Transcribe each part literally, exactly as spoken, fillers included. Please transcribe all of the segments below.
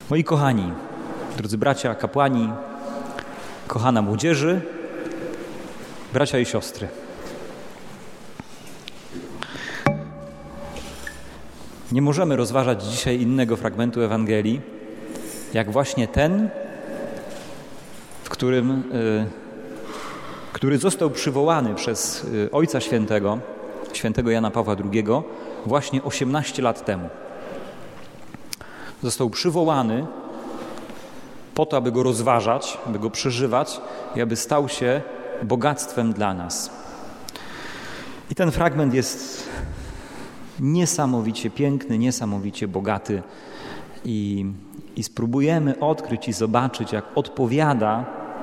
Moi kochani, drodzy bracia, kapłani, kochana młodzieży, bracia i siostry. Nie możemy rozważać dzisiaj innego fragmentu Ewangelii, jak właśnie ten, w którym, który został przywołany przez Ojca Świętego, świętego Jana Pawła drugiego, właśnie osiemnaście lat temu. Został przywołany po to, aby go rozważać, aby go przeżywać i aby stał się bogactwem dla nas. I ten fragment jest niesamowicie piękny, niesamowicie bogaty i, i spróbujemy odkryć i zobaczyć, jak odpowiada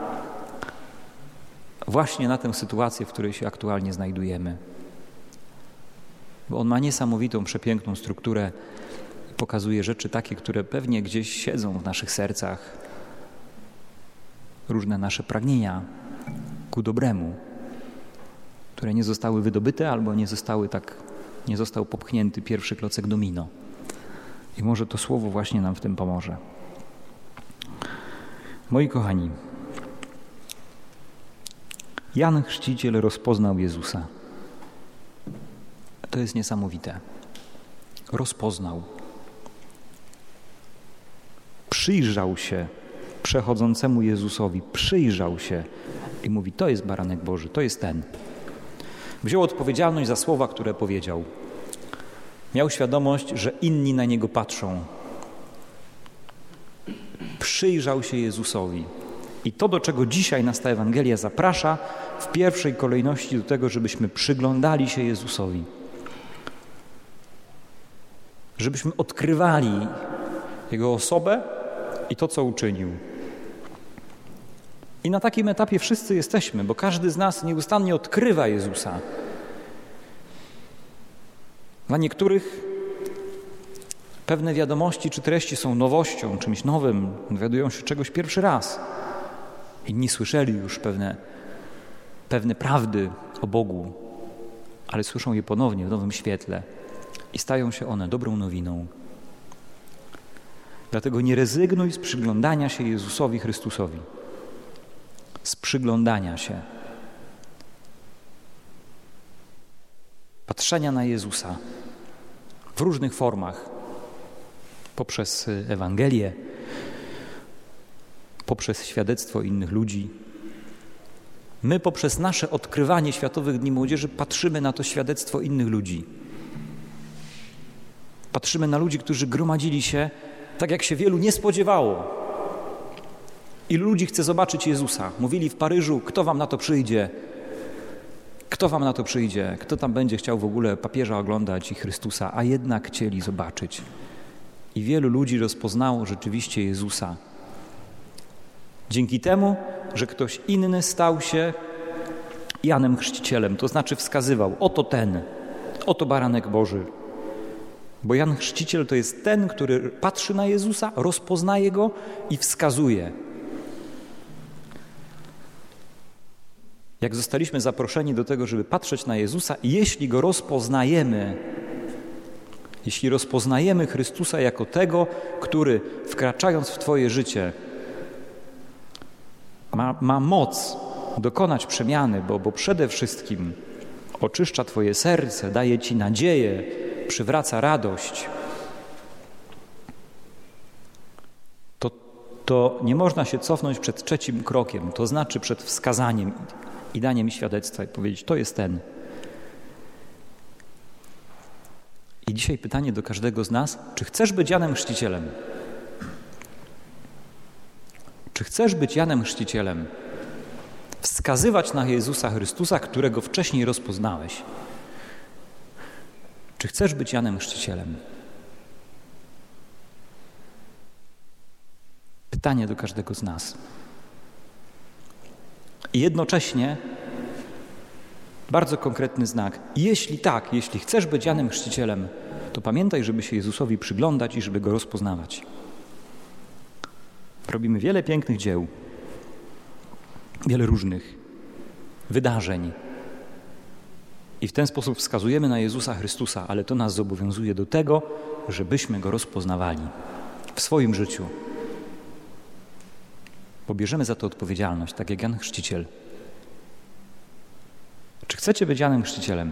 właśnie na tę sytuację, w której się aktualnie znajdujemy. Bo on ma niesamowitą, przepiękną strukturę, pokazuje rzeczy takie, które pewnie gdzieś siedzą w naszych sercach, różne nasze pragnienia ku dobremu, które nie zostały wydobyte albo nie zostały tak, nie został popchnięty pierwszy klocek domino. I może to słowo właśnie nam w tym pomoże. Moi kochani, Jan Chrzciciel rozpoznał Jezusa. To jest niesamowite. Rozpoznał. Przyjrzał się przechodzącemu Jezusowi, przyjrzał się i mówi, to jest baranek Boży, to jest ten. Wziął odpowiedzialność za słowa, które powiedział. Miał świadomość, że inni na niego patrzą. Przyjrzał się Jezusowi. I to, do czego dzisiaj nas ta Ewangelia zaprasza, w pierwszej kolejności do tego, żebyśmy przyglądali się Jezusowi. Żebyśmy odkrywali Jego osobę i to, co uczynił. I na takim etapie wszyscy jesteśmy, bo każdy z nas nieustannie odkrywa Jezusa. Dla niektórych pewne wiadomości czy treści są nowością, czymś nowym, dowiadują się czegoś pierwszy raz. Inni słyszeli już pewne, pewne prawdy o Bogu, ale słyszą je ponownie w nowym świetle i stają się one dobrą nowiną. Dlatego nie rezygnuj z przyglądania się Jezusowi Chrystusowi. Z przyglądania się. Patrzenia na Jezusa w różnych formach. Poprzez Ewangelię, poprzez świadectwo innych ludzi. My poprzez nasze odkrywanie Światowych Dni Młodzieży patrzymy na to świadectwo innych ludzi. Patrzymy na ludzi, którzy gromadzili się tak, jak się wielu nie spodziewało. Ilu ludzi chce zobaczyć Jezusa? Mówili w Paryżu, kto wam na to przyjdzie? Kto wam na to przyjdzie? Kto tam będzie chciał w ogóle papieża oglądać i Chrystusa? A jednak chcieli zobaczyć. I wielu ludzi rozpoznało rzeczywiście Jezusa. Dzięki temu, że ktoś inny stał się Janem Chrzcicielem, to znaczy wskazywał, oto ten, oto baranek Boży. Bo Jan Chrzciciel to jest ten, który patrzy na Jezusa, rozpoznaje Go i wskazuje. Jak zostaliśmy zaproszeni do tego, żeby patrzeć na Jezusa i jeśli Go rozpoznajemy, jeśli rozpoznajemy Chrystusa jako tego, który wkraczając w Twoje życie ma, ma moc dokonać przemiany, bo, bo przede wszystkim oczyszcza Twoje serce, daje Ci nadzieję, przywraca radość, to, to nie można się cofnąć przed trzecim krokiem, to znaczy przed wskazaniem i daniem świadectwa i powiedzieć, to jest ten. I dzisiaj pytanie do każdego z nas, czy chcesz być Janem Chrzcicielem? Czy chcesz być Janem Chrzcicielem? Wskazywać na Jezusa Chrystusa, którego wcześniej rozpoznałeś. Czy chcesz być Janem Chrzcicielem? Pytanie do każdego z nas. I jednocześnie bardzo konkretny znak. Jeśli tak, jeśli chcesz być Janem Chrzcicielem, to pamiętaj, żeby się Jezusowi przyglądać i żeby Go rozpoznawać. Robimy wiele pięknych dzieł, wiele różnych wydarzeń. I w ten sposób wskazujemy na Jezusa Chrystusa, ale to nas zobowiązuje do tego, żebyśmy Go rozpoznawali w swoim życiu, bo bierzemy za to odpowiedzialność, tak jak Jan Chrzciciel. Czy chcecie być Janem Chrzcicielem?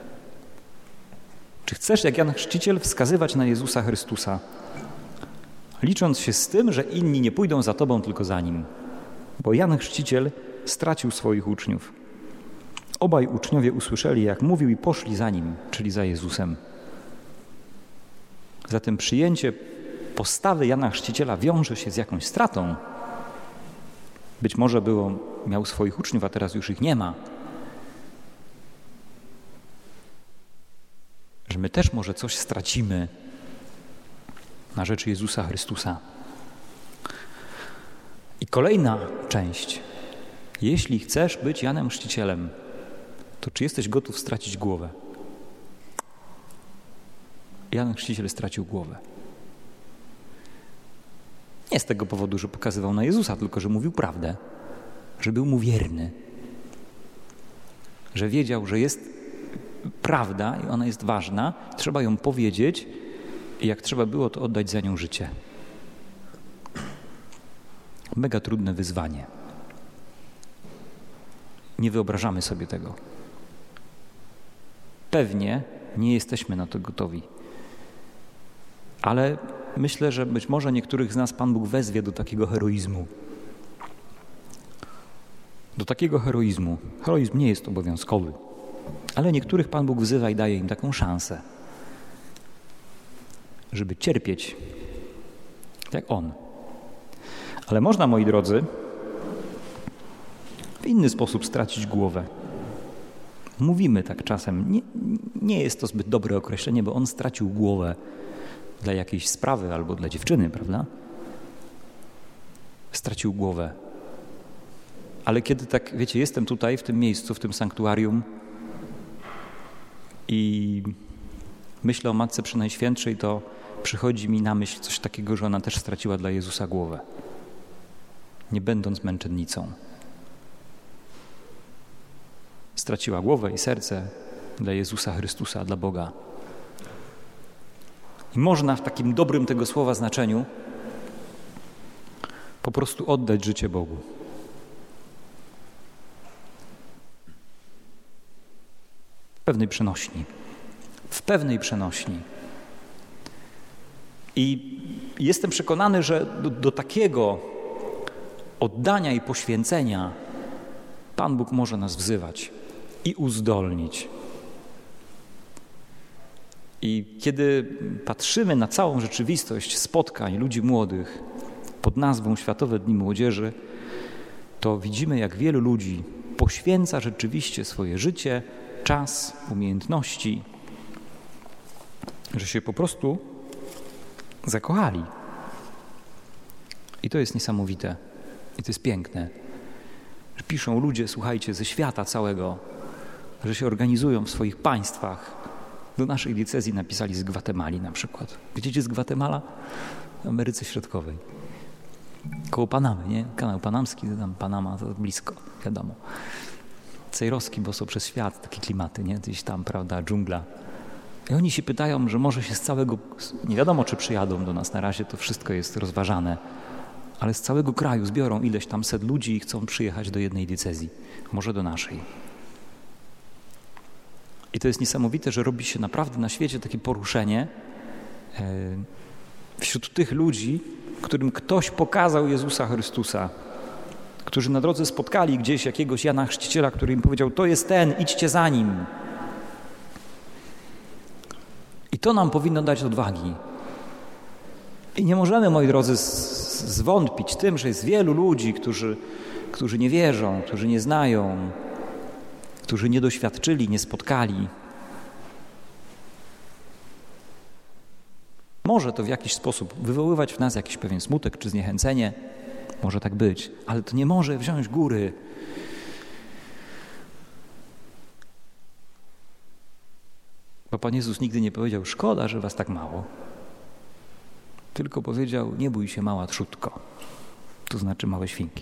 Czy chcesz, jak Jan Chrzciciel, wskazywać na Jezusa Chrystusa, licząc się z tym, że inni nie pójdą za tobą, tylko za Nim? Bo Jan Chrzciciel stracił swoich uczniów. Obaj uczniowie usłyszeli, jak mówił, i poszli za Nim, czyli za Jezusem. Zatem przyjęcie postawy Jana Chrzciciela wiąże się z jakąś stratą. Być może było, miał swoich uczniów, a teraz już ich nie ma. Że my też może coś stracimy na rzecz Jezusa Chrystusa. I kolejna część. Jeśli chcesz być Janem Chrzcicielem, to czy jesteś gotów stracić głowę? Jan Chrzciciel stracił głowę. Nie z tego powodu, że pokazywał na Jezusa, tylko że mówił prawdę, że był mu wierny, że wiedział, że jest prawda i ona jest ważna, trzeba ją powiedzieć i jak trzeba było, to oddać za nią życie. Mega trudne wyzwanie. Nie wyobrażamy sobie tego. Pewnie nie jesteśmy na to gotowi. Ale myślę, że być może niektórych z nas Pan Bóg wezwie do takiego heroizmu. Do takiego heroizmu. Heroizm nie jest obowiązkowy, ale niektórych Pan Bóg wzywa i daje im taką szansę, żeby cierpieć jak On. Ale można, moi drodzy, w inny sposób stracić głowę. Mówimy tak czasem. Nie, nie jest to zbyt dobre określenie, bo on stracił głowę dla jakiejś sprawy albo dla dziewczyny, prawda? Stracił głowę. Ale kiedy tak, wiecie, jestem tutaj w tym miejscu, w tym sanktuarium i myślę o Matce Przenajświętszej, to przychodzi mi na myśl coś takiego, że ona też straciła dla Jezusa głowę, nie będąc męczennicą. Straciła głowę i serce dla Jezusa Chrystusa, dla Boga. I można w takim dobrym tego słowa znaczeniu po prostu oddać życie Bogu. W pewnej przenośni. W pewnej przenośni. I jestem przekonany, że do, do takiego oddania i poświęcenia Pan Bóg może nas wzywać i uzdolnić. I kiedy patrzymy na całą rzeczywistość spotkań ludzi młodych pod nazwą Światowe Dni Młodzieży, to widzimy, jak wielu ludzi poświęca rzeczywiście swoje życie, czas, umiejętności, że się po prostu zakochali. I to jest niesamowite. I to jest piękne. Że piszą ludzie, słuchajcie, ze świata całego, że się organizują w swoich państwach. Do naszej diecezji napisali z Gwatemali na przykład. Wiecie, z Gwatemala? W Ameryce Środkowej. Koło Panamy, nie? Kanał panamski, tam Panama, to blisko, wiadomo. Cejrowski, bo są przez świat takie klimaty, nie? Gdzieś tam, prawda, dżungla. I oni się pytają, że może się z całego, nie wiadomo czy przyjadą do nas, na razie to wszystko jest rozważane, ale z całego kraju zbiorą ileś tam set ludzi i chcą przyjechać do jednej diecezji, może do naszej. I to jest niesamowite, że robi się naprawdę na świecie takie poruszenie wśród tych ludzi, którym ktoś pokazał Jezusa Chrystusa, którzy na drodze spotkali gdzieś jakiegoś Jana Chrzciciela, który im powiedział, to jest ten, idźcie za nim. I to nam powinno dać odwagi. I nie możemy, moi drodzy, zwątpić tym, że jest wielu ludzi, którzy, którzy nie wierzą, którzy nie znają, którzy nie doświadczyli, nie spotkali. Może to w jakiś sposób wywoływać w nas jakiś pewien smutek czy zniechęcenie. Może tak być, ale to nie może wziąć góry. Bo Pan Jezus nigdy nie powiedział, szkoda, że was tak mało. Tylko powiedział, nie bój się, mała trzutko. To znaczy małe świnki.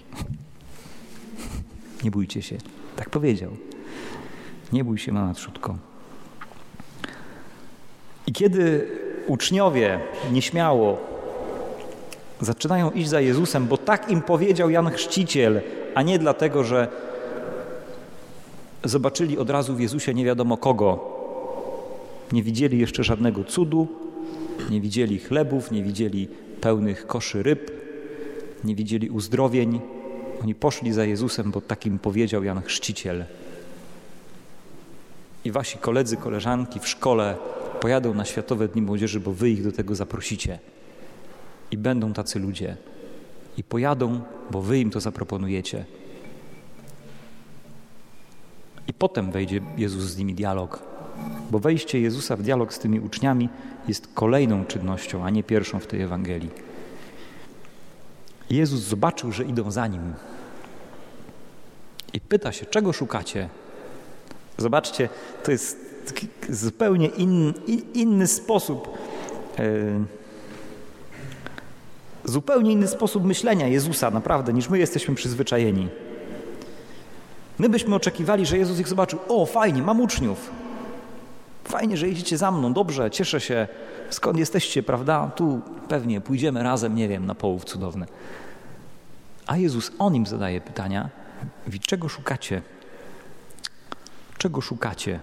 Nie bójcie się. Tak powiedział. Nie bój się, mała trzutko. I kiedy uczniowie nieśmiało Zaczynają iść za Jezusem, bo tak im powiedział Jan Chrzciciel, a nie dlatego, że zobaczyli od razu w Jezusie nie wiadomo kogo. Nie widzieli jeszcze żadnego cudu, nie widzieli chlebów, nie widzieli pełnych koszy ryb, nie widzieli uzdrowień. Oni poszli za Jezusem, bo tak im powiedział Jan Chrzciciel. I wasi koledzy, koleżanki w szkole pojadą na Światowe Dni Młodzieży, bo wy ich do tego zaprosicie. I będą tacy ludzie. I pojadą, bo wy im to zaproponujecie. I potem wejdzie Jezus z nimi dialog. Bo wejście Jezusa w dialog z tymi uczniami jest kolejną czynnością, a nie pierwszą w tej Ewangelii. Jezus zobaczył, że idą za Nim. I pyta się, czego szukacie? Zobaczcie, to jest zupełnie in, in, inny sposób, e, zupełnie inny sposób myślenia Jezusa, naprawdę, niż my jesteśmy przyzwyczajeni. My byśmy oczekiwali, że Jezus ich zobaczył. O, fajnie, mam uczniów. Fajnie, że idziecie za mną, dobrze, cieszę się. Skąd jesteście, prawda? Tu pewnie pójdziemy razem, nie wiem, na połów cudowny. A Jezus, On im zadaje pytania. Mówi, czego szukacie? Czego szukacie?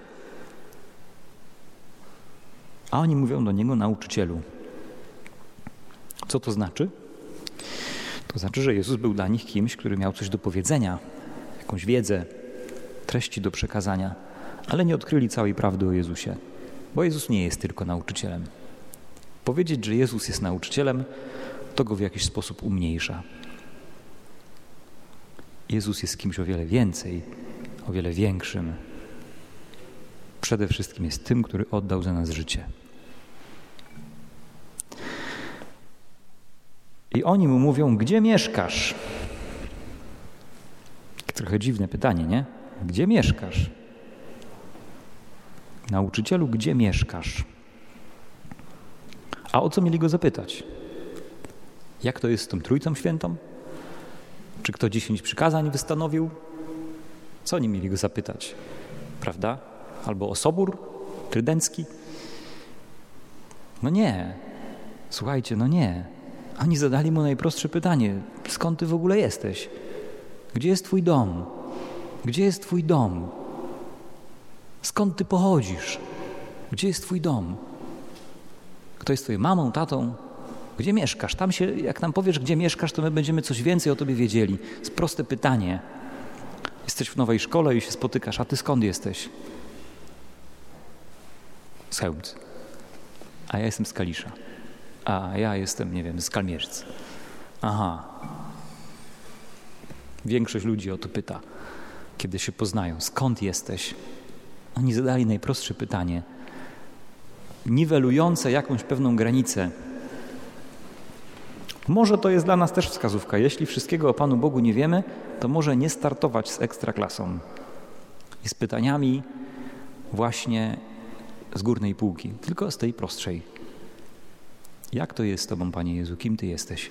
A oni mówią do Niego, nauczycielu. Co to znaczy? To znaczy, że Jezus był dla nich kimś, który miał coś do powiedzenia, jakąś wiedzę, treści do przekazania, ale nie odkryli całej prawdy o Jezusie, bo Jezus nie jest tylko nauczycielem. Powiedzieć, że Jezus jest nauczycielem, to go w jakiś sposób umniejsza. Jezus jest kimś o wiele więcej, o wiele większym. Przede wszystkim jest tym, który oddał za nas życie. I oni mu mówią, gdzie mieszkasz? Trochę dziwne pytanie, nie? Gdzie mieszkasz? Nauczycielu, gdzie mieszkasz? A o co mieli go zapytać? Jak to jest z tą Trójcą Świętą? Czy kto dziesięć przykazań wystanowił? Co oni mieli go zapytać? Prawda? Albo o Sobór Trydencki? No nie. Słuchajcie, no nie. Oni zadali mu najprostsze pytanie. Skąd ty w ogóle jesteś? Gdzie jest twój dom? Gdzie jest twój dom? Skąd ty pochodzisz? Gdzie jest twój dom? Kto jest twoją mamą, tatą? Gdzie mieszkasz? Tam się, jak nam powiesz, gdzie mieszkasz, to my będziemy coś więcej o tobie wiedzieli. To jest proste pytanie. Jesteś w nowej szkole i się spotykasz, a ty skąd jesteś? Z Chełmcy. A ja jestem z Kalisza. A ja jestem, nie wiem, z Kalmierzyc. Aha. Większość ludzi o to pyta, kiedy się poznają. Skąd jesteś? Oni zadali najprostsze pytanie, niwelujące jakąś pewną granicę. Może to jest dla nas też wskazówka. Jeśli wszystkiego o Panu Bogu nie wiemy, to może nie startować z ekstraklasą i z pytaniami właśnie z górnej półki, tylko z tej prostszej. Jak to jest z Tobą, Panie Jezu? Kim Ty jesteś?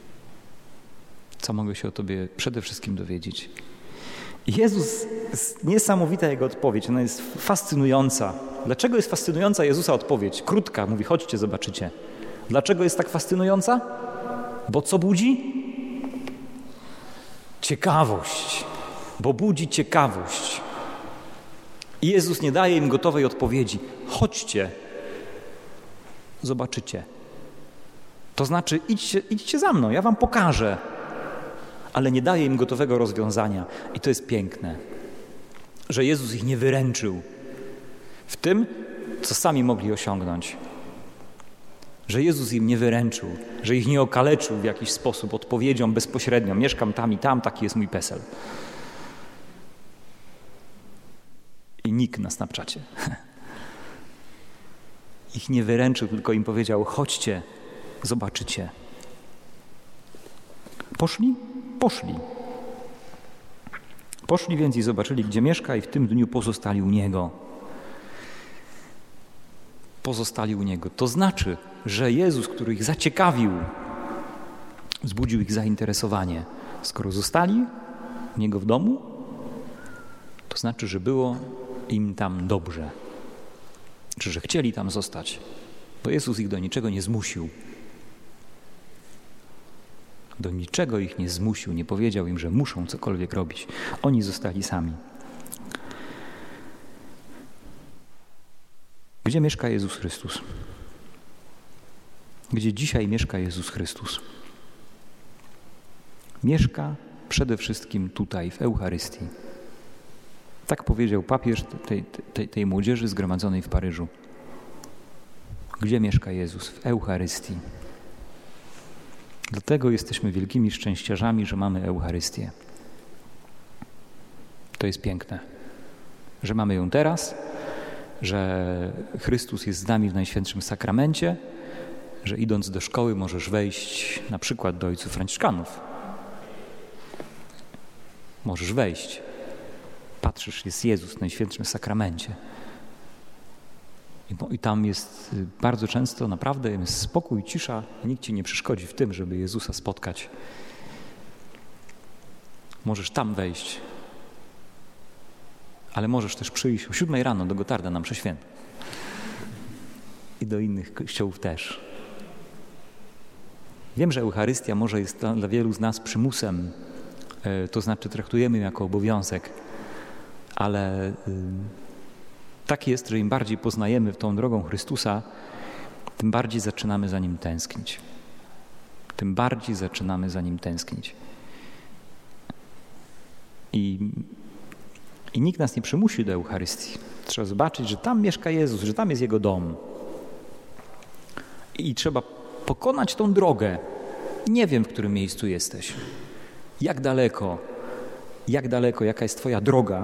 Co mogę się o Tobie przede wszystkim dowiedzieć? I Jezus, niesamowita Jego odpowiedź, ona jest fascynująca. Dlaczego jest fascynująca Jezusa odpowiedź? Krótka, mówi, chodźcie, zobaczycie. Dlaczego jest tak fascynująca? Bo co budzi? Ciekawość. Bo budzi ciekawość. I Jezus nie daje im gotowej odpowiedzi. Chodźcie, zobaczycie. To znaczy idźcie, idźcie za mną, ja wam pokażę. Ale nie daje im gotowego rozwiązania. I to jest piękne, że Jezus ich nie wyręczył w tym, co sami mogli osiągnąć. Że Jezus im nie wyręczył, że ich nie okaleczył w jakiś sposób odpowiedzią bezpośrednią. Mieszkam tam i tam, taki jest mój PESEL. I nick na Snapchacie. Ich nie wyręczył, tylko im powiedział, chodźcie, zobaczycie. Poszli? Poszli. Poszli więc i zobaczyli, gdzie mieszka i w tym dniu pozostali u Niego. Pozostali u Niego. To znaczy, że Jezus, który ich zaciekawił, wzbudził ich zainteresowanie. Skoro zostali u Niego w domu, to znaczy, że było im tam dobrze. Czy że chcieli tam zostać. Bo Jezus ich do niczego nie zmusił. Do niczego ich nie zmusił, nie powiedział im, że muszą cokolwiek robić. Oni zostali sami. Gdzie mieszka Jezus Chrystus? Gdzie dzisiaj mieszka Jezus Chrystus? Mieszka przede wszystkim tutaj, w Eucharystii. Tak powiedział papież tej, tej, tej młodzieży zgromadzonej w Paryżu. Gdzie mieszka Jezus? W Eucharystii. Dlatego jesteśmy wielkimi szczęściarzami, że mamy Eucharystię. To jest piękne, że mamy ją teraz, że Chrystus jest z nami w Najświętszym Sakramencie, że idąc do szkoły możesz wejść na przykład do ojców franciszkanów. Możesz wejść. Patrzysz, jest Jezus w Najświętszym Sakramencie. I, I tam jest bardzo często naprawdę jest spokój, cisza. Nikt ci nie przeszkodzi w tym, żeby Jezusa spotkać. Możesz tam wejść. Ale możesz też przyjść o siódmej rano do Gotarda na mszę świętą. I do innych kościołów też. Wiem, że Eucharystia może jest dla, dla wielu z nas przymusem, yy, to znaczy traktujemy ją jako obowiązek, ale yy, tak jest, że im bardziej poznajemy tą drogą Chrystusa, tym bardziej zaczynamy za Nim tęsknić. Tym bardziej zaczynamy za Nim tęsknić. I, i nikt nas nie przymusi do Eucharystii. Trzeba zobaczyć, że tam mieszka Jezus, że tam jest Jego dom. I trzeba pokonać tą drogę. Nie wiem, w którym miejscu jesteś. Jak daleko, jak daleko, jaka jest Twoja droga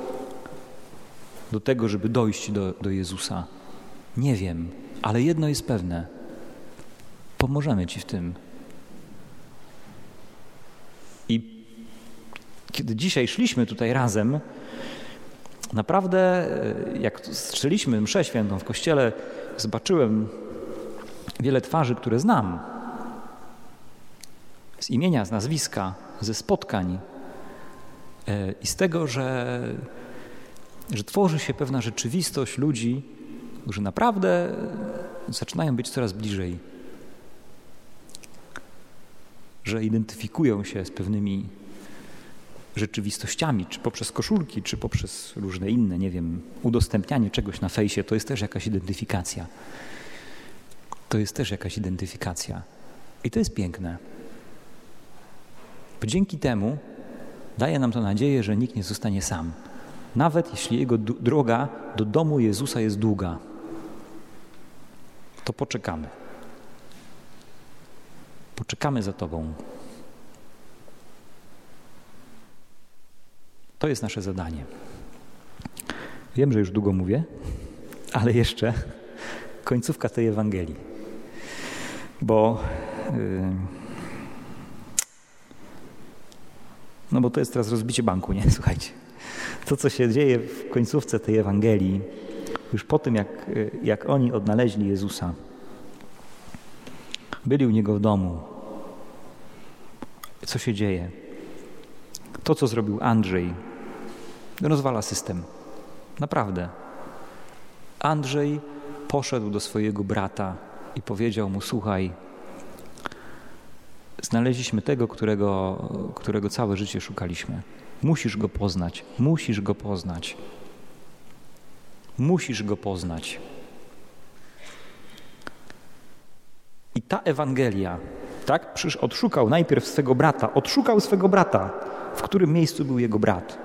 do tego, żeby dojść do, do Jezusa. Nie wiem, ale jedno jest pewne. Pomożemy Ci w tym. I kiedy dzisiaj szliśmy tutaj razem, naprawdę jak strzeliśmy mszę świętą w kościele, zobaczyłem wiele twarzy, które znam. Z imienia, z nazwiska, ze spotkań i z tego, że, że tworzy się pewna rzeczywistość ludzi, którzy naprawdę zaczynają być coraz bliżej. Że identyfikują się z pewnymi rzeczywistościami, czy poprzez koszulki, czy poprzez różne inne, nie wiem, udostępnianie czegoś na fejsie, to jest też jakaś identyfikacja. To jest też jakaś identyfikacja. I to jest piękne. Bo dzięki temu daje nam to nadzieję, że nikt nie zostanie sam. Nawet jeśli jego d- droga do domu Jezusa jest długa, to poczekamy. Poczekamy za Tobą. To jest nasze zadanie. Wiem, że już długo mówię, ale jeszcze końcówka tej Ewangelii. Bo yy, no bo to jest teraz rozbicie banku, nie? Słuchajcie. To, co się dzieje w końcówce tej Ewangelii, już po tym, jak, jak oni odnaleźli Jezusa, byli u Niego w domu. Co się dzieje? To, co zrobił Andrzej, rozwala system. Naprawdę. Andrzej poszedł do swojego brata i powiedział mu: słuchaj, znaleźliśmy tego, którego, którego całe życie szukaliśmy. Musisz go poznać. Musisz go poznać. Musisz go poznać. I ta Ewangelia, tak? Przecież odszukał najpierw swego brata. Odszukał swego brata. W którym miejscu był jego brat?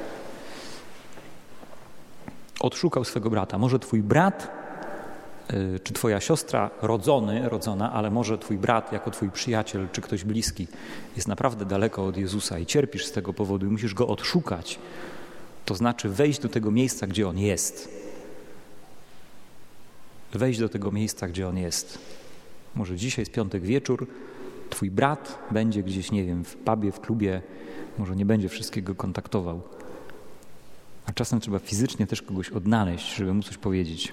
Odszukał swego brata. Może twój brat, yy, czy twoja siostra, rodzony, rodzona, ale może twój brat jako twój przyjaciel, czy ktoś bliski jest naprawdę daleko od Jezusa i cierpisz z tego powodu i musisz go odszukać. To znaczy wejść do tego miejsca, gdzie On jest. Wejść do tego miejsca, gdzie On jest. Może dzisiaj jest piątek wieczór, twój brat będzie gdzieś, nie wiem, w pubie, w klubie, może nie będzie wszystkiego kontaktował. A czasem trzeba fizycznie też kogoś odnaleźć, żeby mu coś powiedzieć.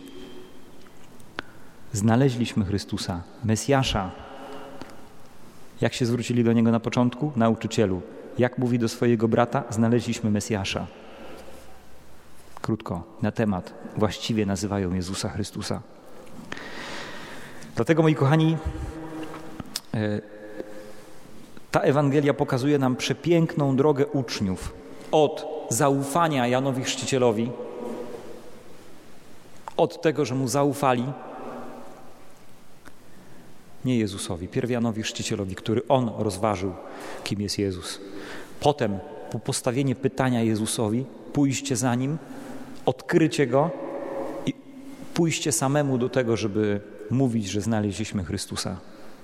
Znaleźliśmy Chrystusa, Mesjasza. Jak się zwrócili do Niego na początku? Nauczycielu. Jak mówi do swojego brata? Znaleźliśmy Mesjasza. Krótko, na temat. Właściwie nazywają Jezusa Chrystusa. Dlatego, moi kochani, Ta Ewangelia pokazuje nam przepiękną drogę uczniów od zaufania Janowi Chrzcicielowi, od tego, że mu zaufali, nie Jezusowi, pierw Janowi Chrzcicielowi, który on rozważył, kim jest Jezus. Potem po postawienie pytania Jezusowi, pójście za Nim, odkrycie Go i pójście samemu do tego, żeby mówić, że znaleźliśmy Chrystusa.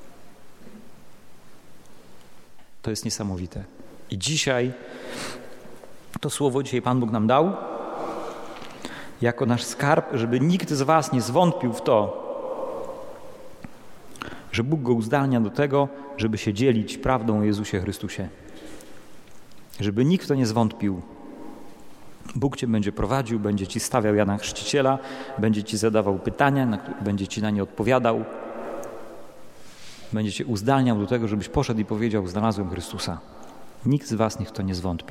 To jest niesamowite. I dzisiaj to słowo dzisiaj Pan Bóg nam dał jako nasz skarb, żeby nikt z was nie zwątpił w to, że Bóg go uzdalnia do tego, żeby się dzielić prawdą o Jezusie Chrystusie. Żeby nikt w to nie zwątpił. Bóg cię będzie prowadził, będzie ci stawiał Jana Chrzciciela, będzie ci zadawał pytania, na które będzie ci na nie odpowiadał. Będzie cię uzdalniał do tego, żebyś poszedł i powiedział: znalazłem Chrystusa. Nikt z was niech w to nie zwątpi.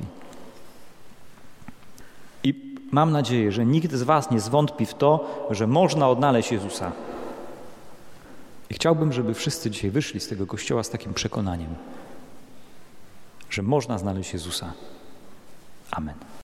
I mam nadzieję, że nikt z was nie zwątpi w to, że można odnaleźć Jezusa. I chciałbym, żeby wszyscy dzisiaj wyszli z tego kościoła z takim przekonaniem, że można znaleźć Jezusa. Amen.